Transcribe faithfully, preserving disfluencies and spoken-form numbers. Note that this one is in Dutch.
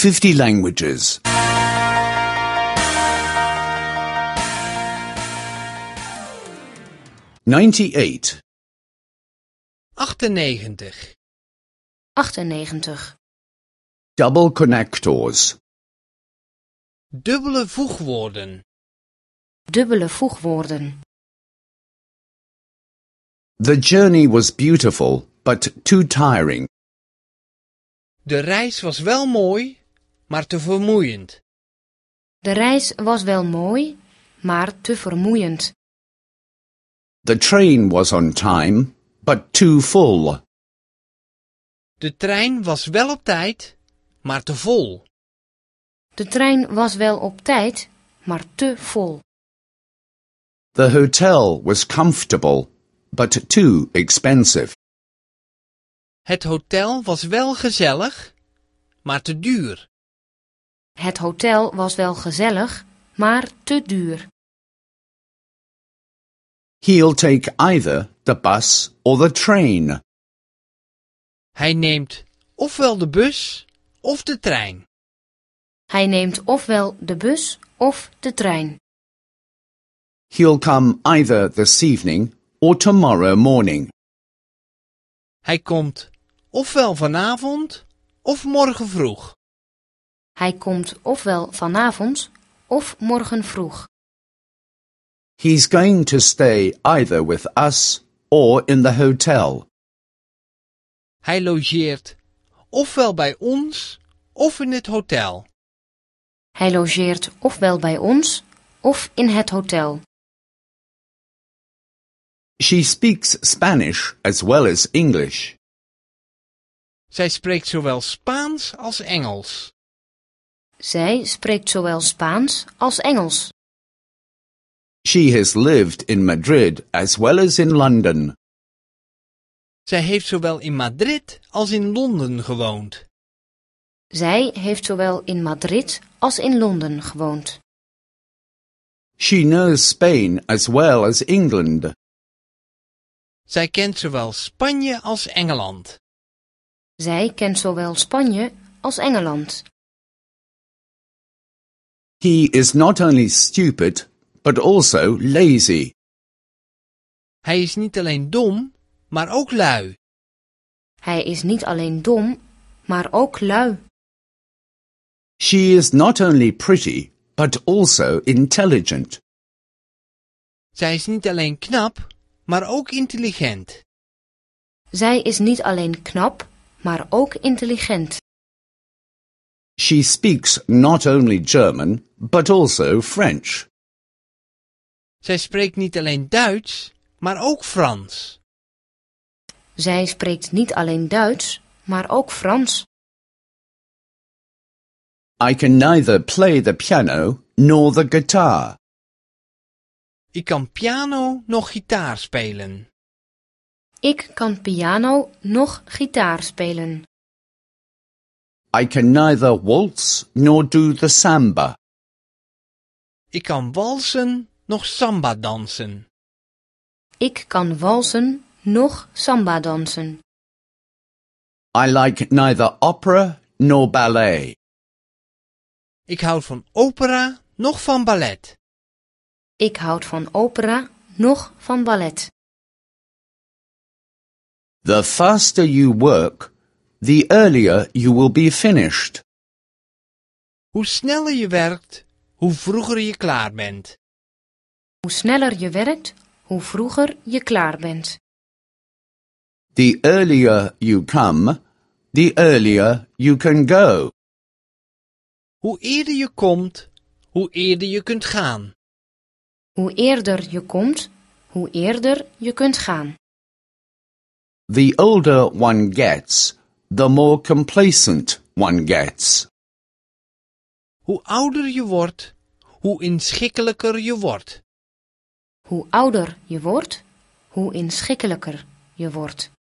fifty languages. ninety-eight. achtennegentig. achtennegentig. Double connectors. Dubbele voegwoorden. Dubbele voegwoorden. The journey was beautiful, but too tiring. De reis was wel mooi, maar te vermoeiend. De reis was wel mooi, maar te vermoeiend. The train was on time, but too full. De trein was wel op tijd, maar te vol. De trein was wel op tijd, maar te vol. The hotel was comfortable, but too expensive. Het hotel was wel gezellig, maar te duur. Het hotel was wel gezellig, maar te duur. He'll take either the bus or the train. Hij neemt ofwel de bus of de trein. Hij neemt ofwel de bus of de trein. He'll come either this evening or tomorrow morning. Hij komt ofwel vanavond of morgen vroeg. Hij komt ofwel vanavond of morgen vroeg. He's going to stay either with us or in the hotel. Hij logeert ofwel bij ons of in het hotel. Hij logeert ofwel bij ons of in het hotel. She speaks Spanish as well as English. Zij spreekt zowel Spaans als Engels. Zij spreekt zowel Spaans als Engels. She has lived in Madrid as well as in London. Zij heeft zowel in Madrid als in Londen gewoond. Zij heeft zowel in Madrid als in Londen gewoond. She knows Spain as well as England. Zij kent zowel Spanje als Engeland. Zij kent zowel Spanje als Engeland. He is not only stupid, but also lazy. Hij is niet alleen dom, maar ook lui. Hij is niet alleen dom, maar ook lui. She is not only pretty, but also intelligent. Zij is niet alleen knap, maar ook intelligent. Zij is niet alleen knap, maar ook intelligent. She speaks not only German, but also French. Zij spreekt niet alleen Duits, maar ook Frans. Zij spreekt niet alleen Duits, maar ook Frans. I can neither play the piano nor the guitar. Ik kan piano noch gitaar spelen. Ik kan piano noch gitaar spelen. I can neither waltz nor do the samba. Ik kan walsen noch samba dansen. Ik kan walsen noch samba dansen. I like neither opera nor ballet. Ik houd van opera noch van ballet. Ik houd van opera noch van ballet. The faster you work, the earlier you will be finished. Hoe sneller je werkt, hoe vroeger je klaar bent. Hoe sneller je werkt, hoe vroeger je klaar bent. The earlier you come, the earlier you can go. Hoe eerder je komt, hoe eerder je kunt gaan. Hoe eerder je komt, hoe eerder je kunt gaan. The older one gets, the more complacent one gets. Hoe ouder je wordt, hoe inschikkelijker je wordt. Hoe ouder je wordt, hoe inschikkelijker je wordt.